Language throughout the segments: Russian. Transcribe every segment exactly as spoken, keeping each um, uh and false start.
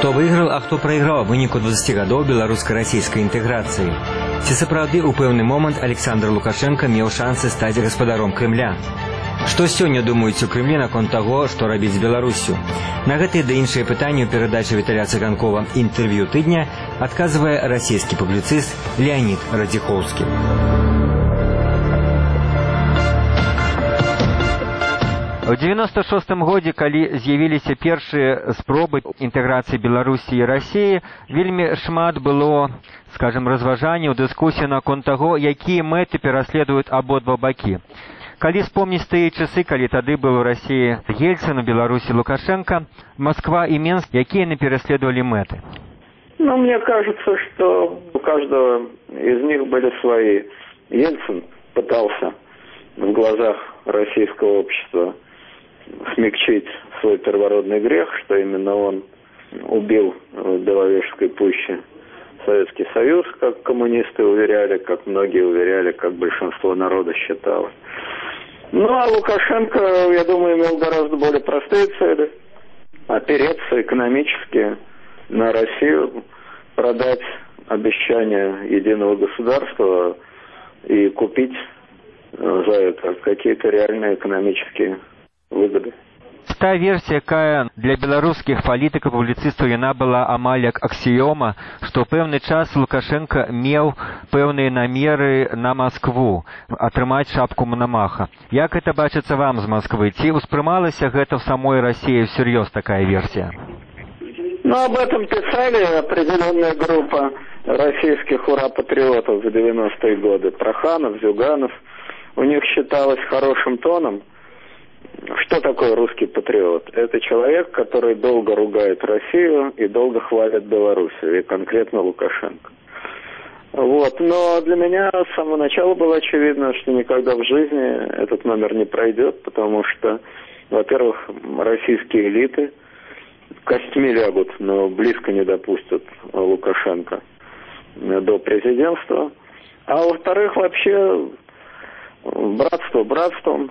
Хто выйграў, а хто прайграў у выніку дваццаці гадоў беларуска-расійскай інтэграцыі? Ці сапраўды ў пэўны момант Александр Лукашенко меў шансы стаць гаспадаром Крымля? Што сёння думаюць у Крымлі наконт таго, што рабіць з Беларуссю? На гэтыя ды іншыя пытанні ў перадачы Віталя Цыганкова «Інтэрв'ю тыдня» адказвае расійскі публіцыст Леонид Радзіхоўскі. У девяносто шостым годзе, калі з'явіліся першыя спробы інтэграцыі Беларусі і Расіі, вельмі шмат было, скажем, разважанняў, дыскусій наконт таго, якія мэты пераследуюць абодва бакі. Калі спомніць тыя часы, калі тады был у Расіі Ельцин, у Беларусі Лукашенко, Москва и Минск, якія яны пераследовали мэты? Ну, мне кажется, что у каждого из них были свои. Ельцин пытался в глазах российского общества смягчить свой первородный грех, что именно он убил в Беловежской пуще Советский Союз, как коммунисты уверяли, как многие уверяли, как большинство народа считало. Ну, а Лукашенко, я думаю, имел гораздо более простые цели. Опереться экономически на Россию, продать обещание единого государства и купить за это какие-то реальные экономические выгоды. Та версія, якая для беларускіх палітыкаў, публіцыстаў, яна была амаль як аксіёма, што ў пэўны час Лукашенко меў пэўныя намеры на Маскву, атрымаць шапку Мономаха. Як это бачыцца вам з Масквы? Ці ўспрымалася гэта в самой России всерьез такая версия? Ну, об этом писали определенная группа российских ура-патриотов в девяностые годы. Проханов, Зюганов. У них считалось хорошим тоном. Что такое русский патриот? Это человек, который долго ругает Россию и долго хвалит Белоруссию, и конкретно Лукашенко. Вот. Но для меня с самого начала было очевидно, что никогда в жизни этот номер не пройдет, потому что, во-первых, российские элиты костьми лягут, но близко не допустят Лукашенко до президентства. А во-вторых, вообще, братство братством.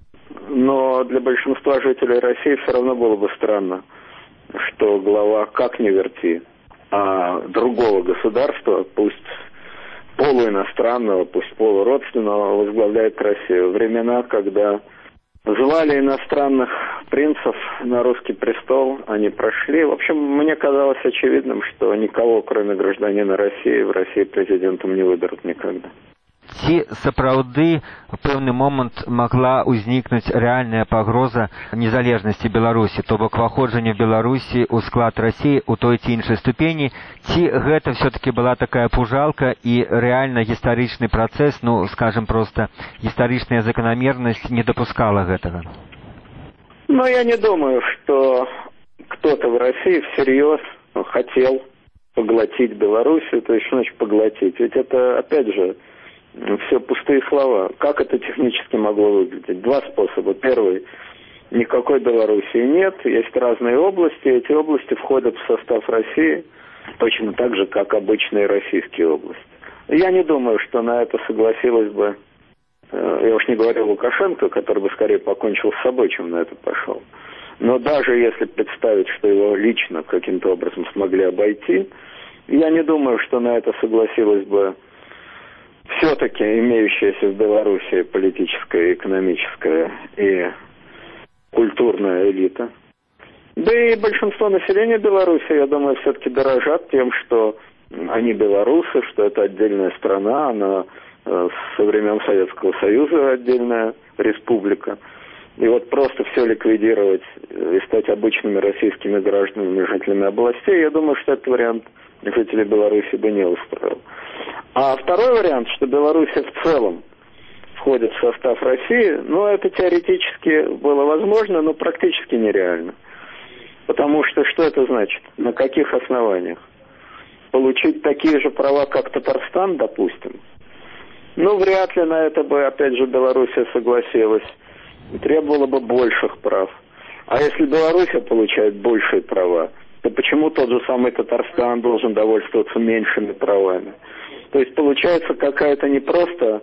Но для большинства жителей России все равно было бы странно, что глава, как ни верти, а другого государства, пусть полуиностранного, пусть полуродственного, возглавляет Россию. Времена, когда звали иностранных принцев на русский престол, они прошли. В общем, мне казалось очевидным, что никого, кроме гражданина России, в России президентом не выберут никогда. Ці сапраўды в пэўны момант могла ўзнікнуць рэальная пагроза незалежнасці Беларусі, то бок уваходжанне Беларусі ў склад России у той ці іншай ступені, ці гэта все-таки была такая пужалка і рэальна гістарычны працэс, ну, скажем просто, гістарычная закономернасць не допускала гэтага? Ну, я не думаю, что кто-то в России всерьез хотел поглотить Белоруссию, то есть, что значит поглотить? Ведь это, опять же, все пустые слова. Как это технически могло выглядеть? Два способа. Первый. Никакой Белоруссии нет. Есть разные области. Эти области входят в состав России точно так же, как обычные российские области. Я не думаю, что на это согласилась бы, я уж не говорю Лукашенко, который бы скорее покончил с собой, чем на это пошел. Но даже если представить, что его лично каким-то образом смогли обойти, я не думаю, что на это согласилась бы все-таки имеющаяся в Беларуси политическая, экономическая и культурная элита. Да и большинство населения Беларуси, я думаю, все-таки дорожат тем, что они белорусы, что это отдельная страна, она со времен Советского Союза отдельная республика. И вот просто все ликвидировать и стать обычными российскими гражданами, жителями областей, я думаю, что этот вариант жителей Беларуси бы не устроил. А второй вариант, что Белоруссия в целом входит в состав России, ну, это теоретически было возможно, но практически нереально. Потому что что это значит? На каких основаниях? Получить такие же права, как Татарстан, допустим? Ну, вряд ли на это бы, опять же, Белоруссия согласилась. Требовала бы больших прав. А если Белоруссия получает большие права, то почему тот же самый Татарстан должен довольствоваться меньшими правами? То есть получается какая-то не просто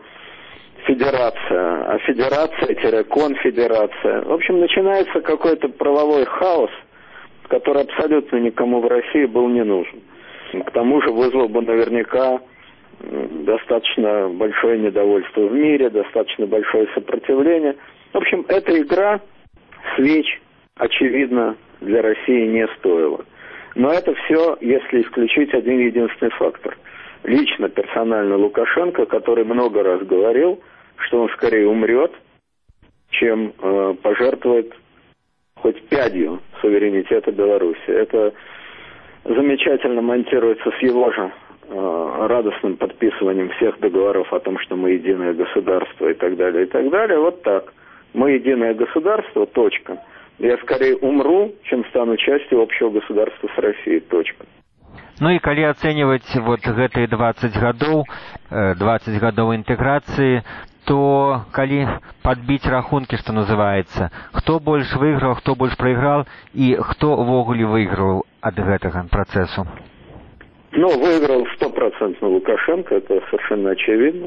федерация, а федерация-конфедерация. В общем, начинается какой-то правовой хаос, который абсолютно никому в России был не нужен. К тому же вызвал бы наверняка достаточно большое недовольство в мире, достаточно большое сопротивление. В общем, эта игра свеч, очевидно, для России не стоила. Но это все, если исключить один единственный фактор. Лично, персонально Лукашенко, который много раз говорил, что он скорее умрет, чем э, пожертвует хоть пядью суверенитета Беларуси. Это замечательно монтируется с его же э, радостным подписыванием всех договоров о том, что мы единое государство и так далее, и так далее. Вот так. Мы единое государство, точка. Я скорее умру, чем стану частью общего государства с Россией, точка. Ну і калі ацэньваць вот гэтыя дваццаць гадоў, дваццаць гадоў інтэграцыі, то калі падбіць рахункі, што называецца, хто больш выйграў, хто больш прайграў і хто ўвогуле выйграў ад гэтага працэсу? Ну, выиграл стопроцентно Лукашенко, это совершенно очевидно.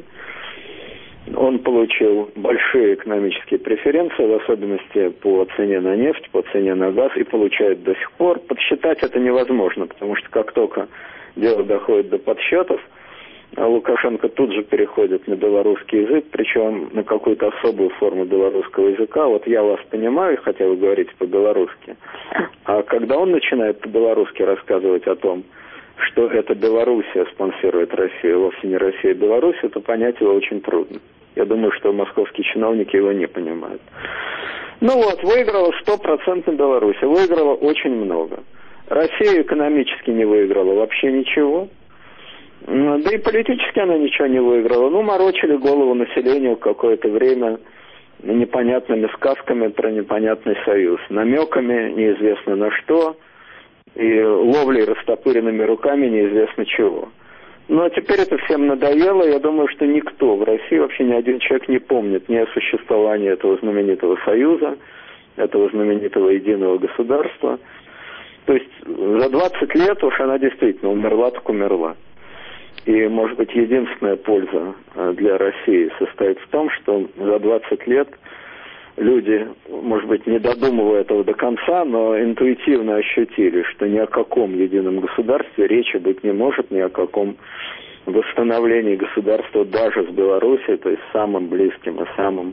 Он получил большие экономические преференции, в особенности по цене на нефть, по цене на газ, и получает до сих пор. Подсчитать это невозможно, потому что как только дело доходит до подсчетов, Лукашенко тут же переходит на белорусский язык, причем на какую-то особую форму белорусского языка. Вот я вас понимаю, хотя вы говорите по-белорусски. А когда он начинает по-белорусски рассказывать о том, что это Белоруссия спонсирует Россию, вовсе не Россия, а Белоруссия, то понять его очень трудно. Я думаю, что московские чиновники его не понимают. Ну вот, выиграла стопроцентно Беларусь, выиграла очень много. Россия экономически не выиграла вообще ничего. Да и политически она ничего не выиграла. Ну, морочили голову населению какое-то время непонятными сказками про непонятный союз, намеками неизвестно на что, и ловлей растопыренными руками неизвестно чего. Ну, а теперь это всем надоело. Я думаю, что никто в России, вообще ни один человек не помнит ни о существовании этого знаменитого союза, этого знаменитого единого государства. То есть за двадцать лет уж она действительно умерла, так умерла. И, может быть, единственная польза для России состоит в том, что за двадцать лет люди, может быть, не додумывая этого до конца, но интуитивно ощутили, что ни о каком едином государстве речи быть не может, ни о каком восстановлении государства даже с Белоруссией, то есть самым близким и самым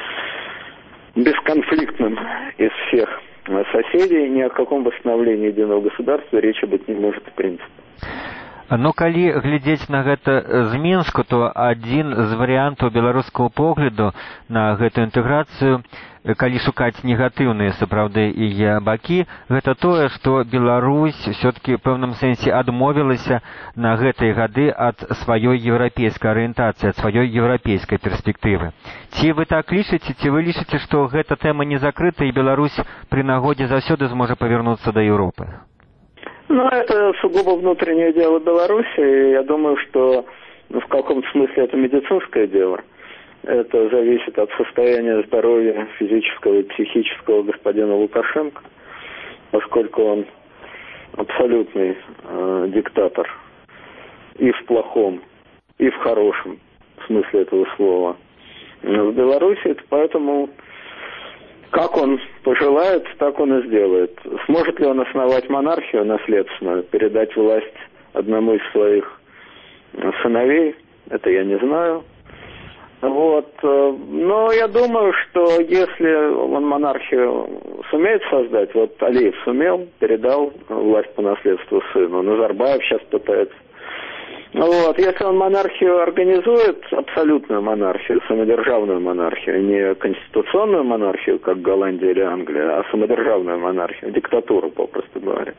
бесконфликтным из всех соседей, ни о каком восстановлении единого государства речи быть не может в принципе. Ну, калі глядзець на гэта з Мінску, то адзін з варыянтаў беларускага погляду на гэтую інтэграцыю, калі шукаць негатыўныя сапраўды яе бакі, гэта тое, што Беларусь все-таки в пэўным сэнсе адмовілася на гэтыя гады ад сваёй еўрапейскай арыентацыі, ад сваёй еўрапейскай перспектывы. Ці вы так лічыце, ці вы лічыце, што гэта тэма не закрыта і Беларусь пры нагодзе заўсёды зможа павярнуцца да Еўропы? Ну, это сугубо внутреннее дело Беларуси, и я думаю, что ну, в каком-то смысле это медицинское дело. Это зависит от состояния здоровья физического и психического господина Лукашенко, поскольку он абсолютный э, диктатор и в плохом, и в хорошем смысле этого слова в Беларуси, поэтому как он пожелает, так он и сделает. Сможет ли он основать монархию наследственную, передать власть одному из своих сыновей, это я не знаю. Вот. Но я думаю, что если он монархию сумеет создать, вот Алиев сумел, передал власть по наследству сыну, Назарбаев сейчас пытается. Вот. Если он монархию организует, абсолютную монархию, самодержавную монархию, не конституционную монархию, как Голландия или Англия, а самодержавную монархию, диктатуру, попросту говоря,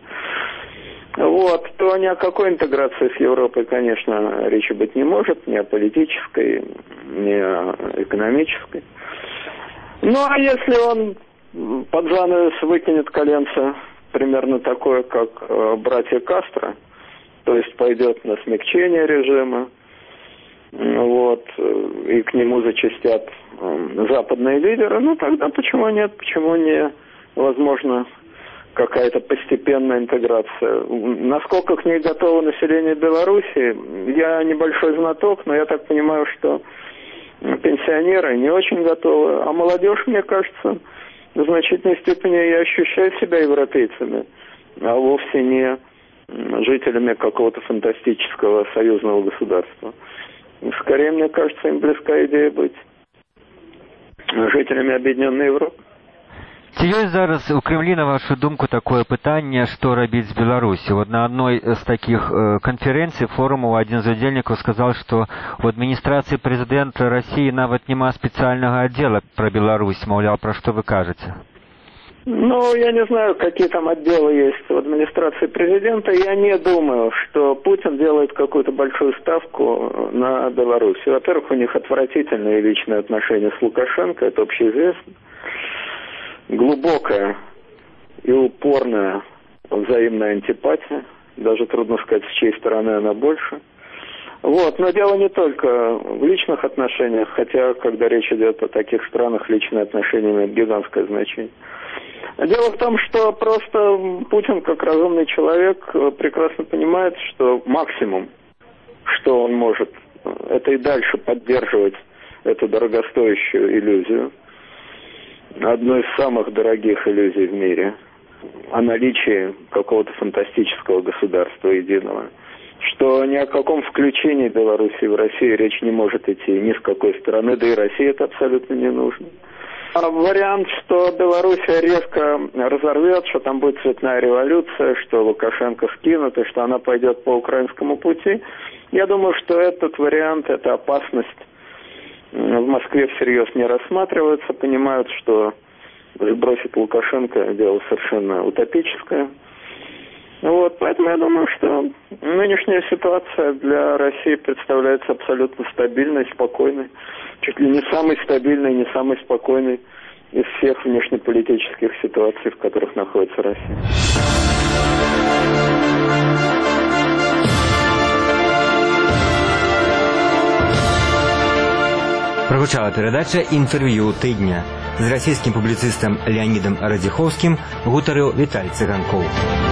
вот, то ни о какой интеграции с Европой, конечно, речи быть не может, ни о политической, ни о экономической. Ну, а если он под занавес выкинет коленца примерно такое, как э, братья Кастро, то есть пойдет на смягчение режима, вот, и к нему зачастят э, западные лидеры, ну тогда почему нет, почему не возможно какая-то постепенная интеграция. Насколько к ней готово население Беларуси, я небольшой знаток, но я так понимаю, что пенсионеры не очень готовы, а молодежь, мне кажется, в значительной степени и ощущает себя европейцами. а вовсе не жителями какого-то фантастического союзного государства. Скорее, мне кажется, им близка идея быть жителями Объединенной Европы. Ці ёсць зараз у Кремлі, на вашу думку, такое пытанне, што рабіць з Беларусі? Вот на одной з таких э, конференцый, форумаў, один з удзельнікаў сказал, што у адміністрацыі прэзідэнта России нават няма спецыяльнага отдела про Беларусь. Маўляў, про что вы кажете? Ну, я не знаю, какие там отделы есть в администрации президента. Я не думаю, что Путин делает какую-то большую ставку на Беларусь. Во-первых, у них отвратительные личные отношения с Лукашенко, это общеизвестно. Глубокая и упорная взаимная антипатия. Даже трудно сказать, с чьей стороны она больше. Вот. Но дело не только в личных отношениях, хотя, когда речь идет о таких странах, личные отношения имеют гигантское значение. Дело в том, что просто Путин, как разумный человек, прекрасно понимает, что максимум, что он может, это и дальше поддерживать эту дорогостоящую иллюзию, одну из самых дорогих иллюзий в мире, о наличии какого-то фантастического государства единого, что ни о каком включении Беларуси в Россию речь не может идти ни с какой стороны, да и России это абсолютно не нужно. А вариант, что Белоруссия резко разорвет, что там будет цветная революция, что Лукашенко скинут и что она пойдет по украинскому пути, я думаю, что этот вариант, эта опасность в Москве всерьез не рассматривается, понимают, что сбросить Лукашенко дело совершенно утопическое. Вот, поэтому я думаю, что нынешняя ситуация для России представляется абсолютно стабильной, спокойной, чуть ли не самой стабильной, не самой спокойной из всех внешнеполитических ситуаций, в которых находится Россия. Прогучала передача «Інтерв'ю тижня». З расійським публіцистом Леонідом Радзіховським гутарыў Віталій Цыганкоў.